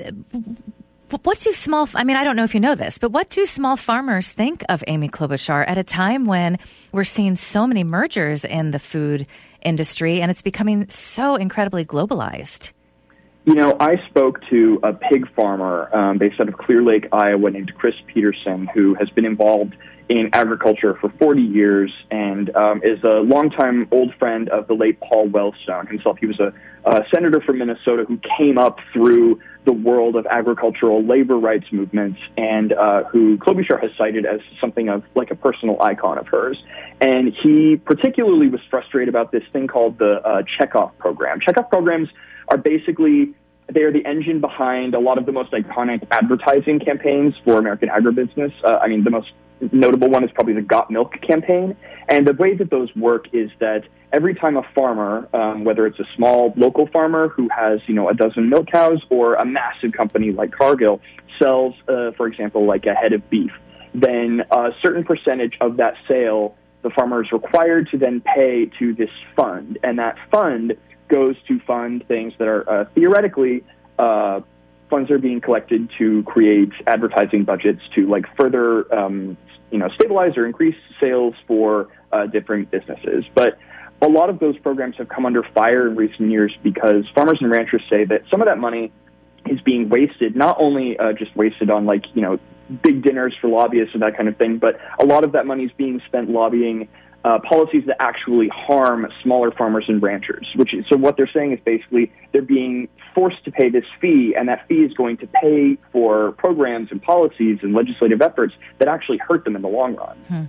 What do small, I mean, I don't know if you know this, but what do small farmers think of Amy Klobuchar at a time when we're seeing so many mergers in the food industry and it's becoming so incredibly globalized? You know, I spoke to a pig farmer um, based out of Clear Lake, Iowa, named Chris Peterson, who has been involved in agriculture for forty years and um, is a longtime old friend of the late Paul Wellstone himself. He was a, a senator from Minnesota who came up through the world of agricultural labor rights movements and uh, who Klobuchar has cited as something of like a personal icon of hers. And he particularly was frustrated about this thing called the uh, checkoff program. Checkoff programs are basically, they are the engine behind a lot of the most iconic advertising campaigns for American agribusiness. Uh, I mean, the most notable one is probably the Got Milk campaign. And the way that those work is that every time a farmer, um, whether it's a small local farmer who has, you know, a dozen milk cows or a massive company like Cargill sells, uh, for example, like a head of beef, then a certain percentage of that sale, the farmer is required to then pay to this fund. And that fund goes to fund things that are uh, theoretically uh, funds are being collected to create advertising budgets to like further um, you know stabilize or increase sales for uh, different businesses. But a lot of those programs have come under fire in recent years because farmers and ranchers say that some of that money is being wasted, not only uh, just wasted on like you know big dinners for lobbyists and that kind of thing, but a lot of that money is being spent lobbying Uh, policies that actually harm smaller farmers and ranchers. Which is, so what they're saying is basically they're being forced to pay this fee, and that fee is going to pay for programs and policies and legislative efforts that actually hurt them in the long run. Hmm.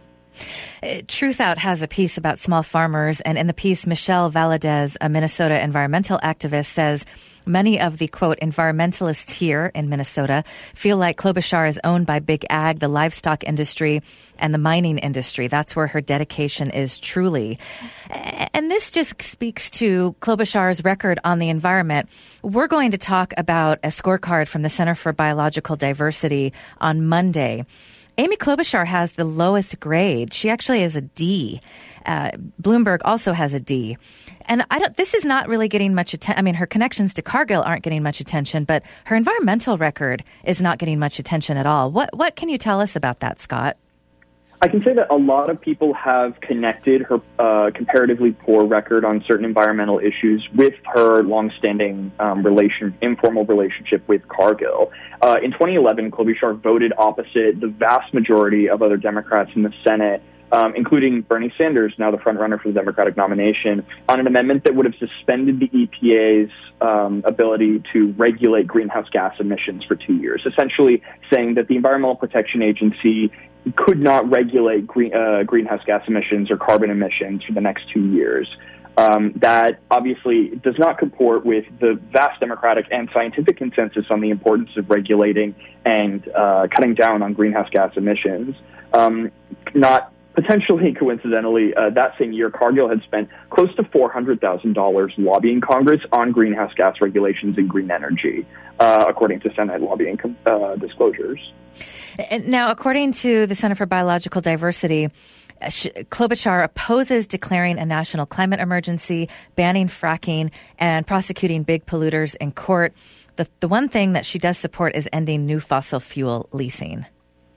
Truth Out has a piece about small farmers, and in the piece, Michelle Valadez, a Minnesota environmental activist, says many of the, quote, environmentalists here in Minnesota feel like Klobuchar is owned by Big Ag, the livestock industry, and the mining industry. That's where her dedication is truly. And this just speaks to Klobuchar's record on the environment. We're going to talk about a scorecard from the Center for Biological Diversity on Monday. Amy Klobuchar has the lowest grade. She actually has a D. Uh, Bloomberg also has a D. And I don't, this is not really getting much attention. I mean, her connections to Cargill aren't getting much attention, but her environmental record is not getting much attention at all. What, what can you tell us about that, Scott? I can say that a lot of people have connected her uh, comparatively poor record on certain environmental issues with her longstanding um, relation, informal relationship with Cargill. Uh, in twenty eleven, Klobuchar voted opposite the vast majority of other Democrats in the Senate, um, including Bernie Sanders, now the frontrunner for the Democratic nomination, on an amendment that would have suspended the E P A's um, ability to regulate greenhouse gas emissions for two years, essentially saying that the Environmental Protection Agency could not regulate green, uh, greenhouse gas emissions or carbon emissions for the next two years. Um, that obviously does not comport with the vast democratic and scientific consensus on the importance of regulating and uh, cutting down on greenhouse gas emissions. Um, not potentially coincidentally, uh, that same year, Cargill had spent close to four hundred thousand dollars lobbying Congress on greenhouse gas regulations and green energy, uh, according to Senate lobbying uh, disclosures. Now, according to the Center for Biological Diversity, Klobuchar opposes declaring a national climate emergency, banning fracking, and prosecuting big polluters in court. The, the one thing that she does support is ending new fossil fuel leasing.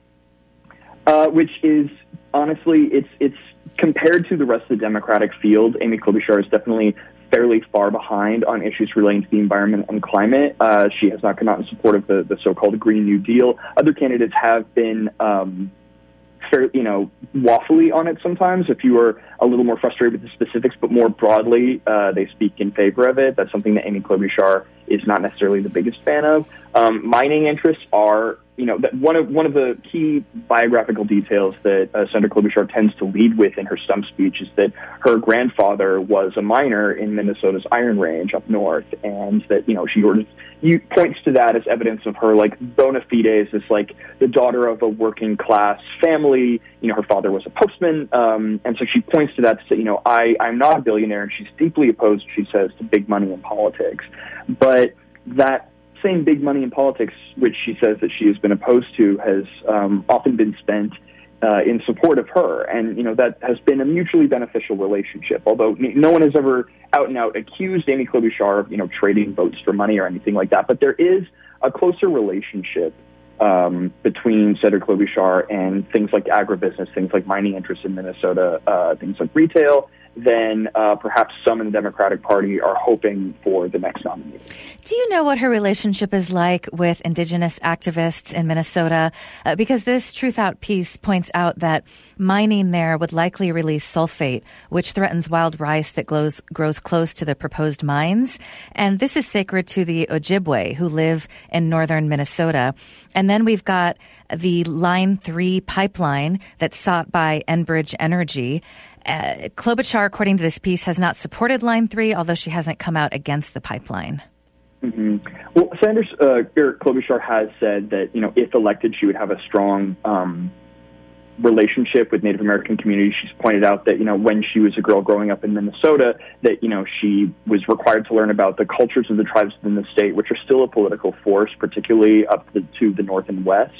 Uh, which is, honestly, it's it's compared to the rest of the Democratic field, Amy Klobuchar is definitely fairly far behind on issues relating to the environment and climate. Uh, she has not come out in support of the, the so-called Green New Deal. Other candidates have been, um, fair, you know, waffly on it sometimes. If you are a little more frustrated with the specifics, but more broadly, uh, they speak in favor of it. That's something that Amy Klobuchar is not necessarily the biggest fan of. Um, mining interests are, you know, that one of one of the key biographical details that uh, Senator Klobuchar tends to lead with in her stump speech is that her grandfather was a miner in Minnesota's Iron Range up north, and that, you know, she sort of you, points to that as evidence of her, like, bona fides as, like, the daughter of a working class family. You know, her father was a postman, um, and so she points to that to say, you know, I, I'm not a billionaire, and she's deeply opposed, she says, to big money in politics. But that same big money in politics, which she says that she has been opposed to, has um, often been spent uh, in support of her. And, you know, that has been a mutually beneficial relationship, although no one has ever out and out accused Amy Klobuchar of, you know, trading votes for money or anything like that. But there is a closer relationship um, between Senator Klobuchar and things like agribusiness, things like mining interests in Minnesota, uh, things like retail, than uh, perhaps some in the Democratic Party are hoping for the next nominee. Do you know what her relationship is like with Indigenous activists in Minnesota? Uh, because this Truth Out piece points out that mining there would likely release sulfate, which threatens wild rice that grows, grows close to the proposed mines. And this is sacred to the Ojibwe, who live in northern Minnesota. And then we've got the Line three pipeline that's sought by Enbridge Energy. Uh, Klobuchar, according to this piece, has not supported Line three, although she hasn't come out against the pipeline. Mm-hmm. Well, Sanders, uh, Klobuchar has said that, you know, if elected, she would have a strong um, relationship with Native American communities. She's pointed out that, you know, when she was a girl growing up in Minnesota, that, you know, she was required to learn about the cultures of the tribes within the state, which are still a political force, particularly up to, to the north and west.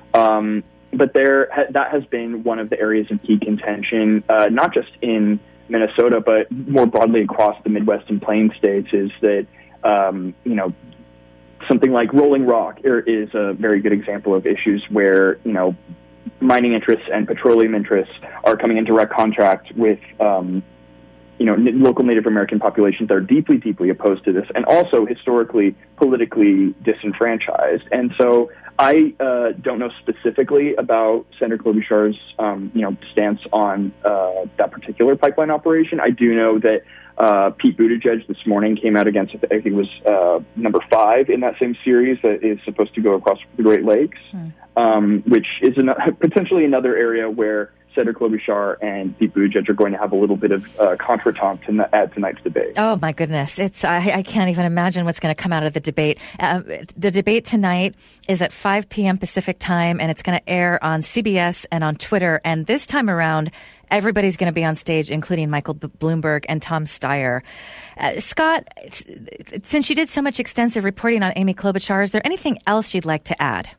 Um, But there, that has been one of the areas of key contention, uh, not just in Minnesota, but more broadly across the Midwest and Plains states, is that, um, you know, something like Rolling Rock is a very good example of issues where, you know, mining interests and petroleum interests are coming in direct contact with, um, you know, local Native American populations that are deeply, deeply opposed to this, and also historically, politically disenfranchised. And so I uh, don't know specifically about Senator Klobuchar's, um, you know, stance on uh, that particular pipeline operation. I do know that uh, Pete Buttigieg this morning came out against, I think it was uh, number five in that same series that is supposed to go across the Great Lakes, hmm. um, which is an- potentially another area where Senator Klobuchar and Pete Buttigieg are going to have a little bit of uh, contretemps in the, at tonight's debate. Oh, my goodness. It's I, I can't even imagine what's going to come out of the debate. Uh, the debate tonight is at five p.m. Pacific time, and it's going to air on C B S and on Twitter. And this time around, everybody's going to be on stage, including Michael B- Bloomberg and Tom Steyer. Uh, Scott, since you did so much extensive reporting on Amy Klobuchar, is there anything else you'd like to add?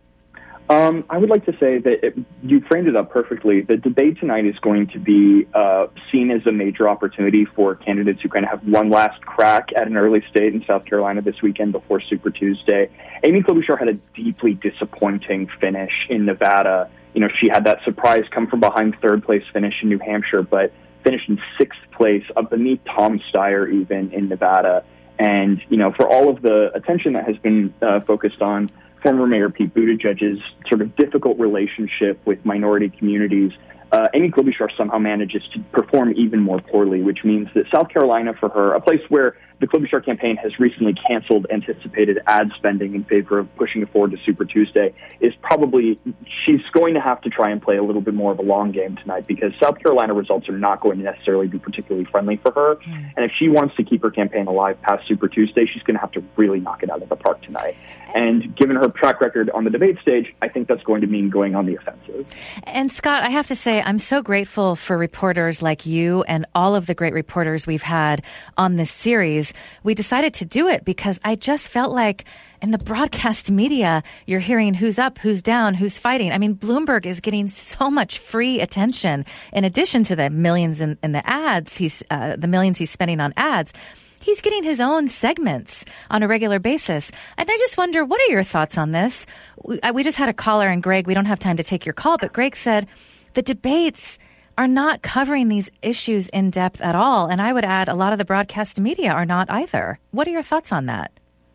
Um, I would like to say that it, you framed it up perfectly. The debate tonight is going to be uh, seen as a major opportunity for candidates who kind of have one last crack at an early state in South Carolina this weekend before Super Tuesday. Amy Klobuchar had a deeply disappointing finish in Nevada. You know, she had that surprise come from behind third place finish in New Hampshire, but finished in sixth place, up beneath Tom Steyer even in Nevada. And, you know, for all of the attention that has been uh, focused on former Mayor Pete Buttigieg's sort of difficult relationship with minority communities, uh, Amy Klobuchar somehow manages to perform even more poorly, which means that South Carolina for her, a place where the Klobuchar campaign has recently canceled anticipated ad spending in favor of pushing it forward to Super Tuesday, is probably she's going to have to try and play a little bit more of a long game tonight, because South Carolina results are not going to necessarily be particularly friendly for her. Mm. And if she wants to keep her campaign alive past Super Tuesday, she's going to have to really knock it out of the park tonight. And given her track record on the debate stage, I think that's going to mean going on the offensive. And Scott, I have to say, I'm so grateful for reporters like you and all of the great reporters we've had on this series. We decided to do it because I just felt like in the broadcast media, you're hearing who's up, who's down, who's fighting. I mean, Bloomberg is getting so much free attention in addition to the millions in, in the ads, he's uh, the millions he's spending on ads. He's getting his own segments on a regular basis. And I just wonder, what are your thoughts on this? We, we just had a caller, and Greg, we don't have time to take your call, but Greg said the debates are not covering these issues in depth at all. And I would add a lot of the broadcast media are not either. What are your thoughts on that?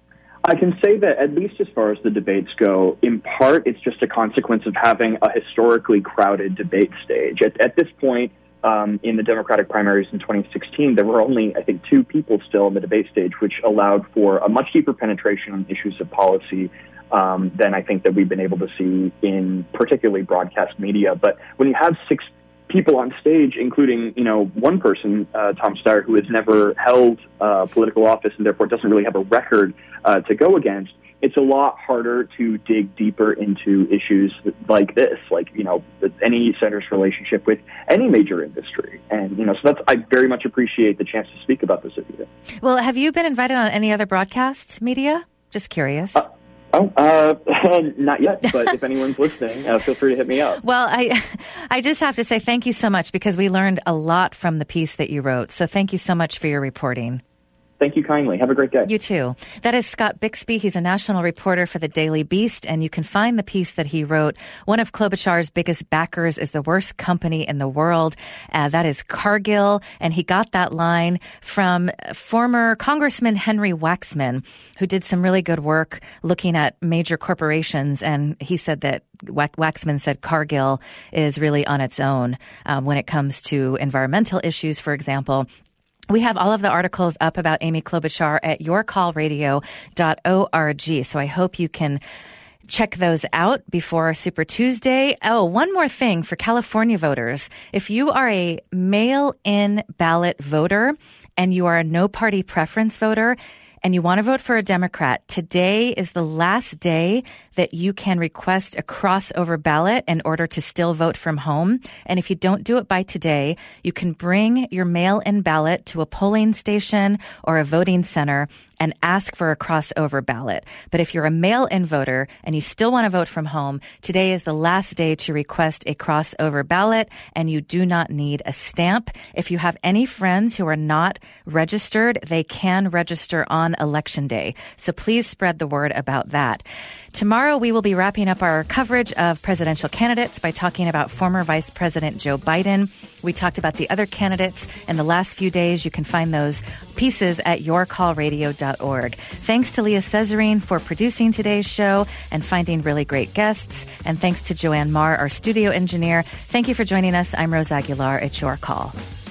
I can say that, at least as far as the debates go, in part, it's just a consequence of having a historically crowded debate stage. At, at this point, um, in the Democratic primaries in twenty sixteen, there were only, I think, two people still on the debate stage, which allowed for a much deeper penetration on issues of policy um, than I think that we've been able to see in particularly broadcast media. But when you have six people on stage, including, you know, one person, uh, Tom Steyer, who has never held uh, political office and therefore doesn't really have a record uh, to go against, it's a lot harder to dig deeper into issues like this, like, you know, any senator's relationship with any major industry. And, you know, so that's, I very much appreciate the chance to speak about this with you. Well, have you been invited on any other broadcast media? Just curious. Uh, Oh, uh, not yet, but if anyone's listening, uh, feel free to hit me up. Well, I I just have to say thank you so much, because we learned a lot from the piece that you wrote. So thank you so much for your reporting. Thank you kindly. Have a great day. You too. That is Scott Bixby. He's a national reporter for the Daily Beast, and you can find the piece that he wrote. One of Klobuchar's biggest backers is the worst company in the world. Uh, that is Cargill, and he got that line from former Congressman Henry Waxman, who did some really good work looking at major corporations, and he said that Waxman said Cargill is really on its own um, when it comes to environmental issues, for example. We have all of the articles up about Amy Klobuchar at your call radio dot org. So I hope you can check those out before Super Tuesday. Oh, one more thing for California voters. If you are a mail-in ballot voter and you are a no-party preference voter and you want to vote for a Democrat, today is the last day that you can request a crossover ballot in order to still vote from home. And if you don't do it by today, you can bring your mail-in ballot to a polling station or a voting center and ask for a crossover ballot. But if you're a mail-in voter and you still want to vote from home, today is the last day to request a crossover ballot, and you do not need a stamp. If you have any friends who are not registered, they can register on Election Day. So please spread the word about that. Tomorrow, we will be wrapping up our coverage of presidential candidates by talking about former Vice President Joe Biden. We talked about the other candidates in the last few days. You can find those pieces at your call radio dot org. Thanks to Leah Cesarine for producing today's show and finding really great guests. And thanks to Joanne Marr, our studio engineer. Thank you for joining us. I'm Rose Aguilar at Your Call.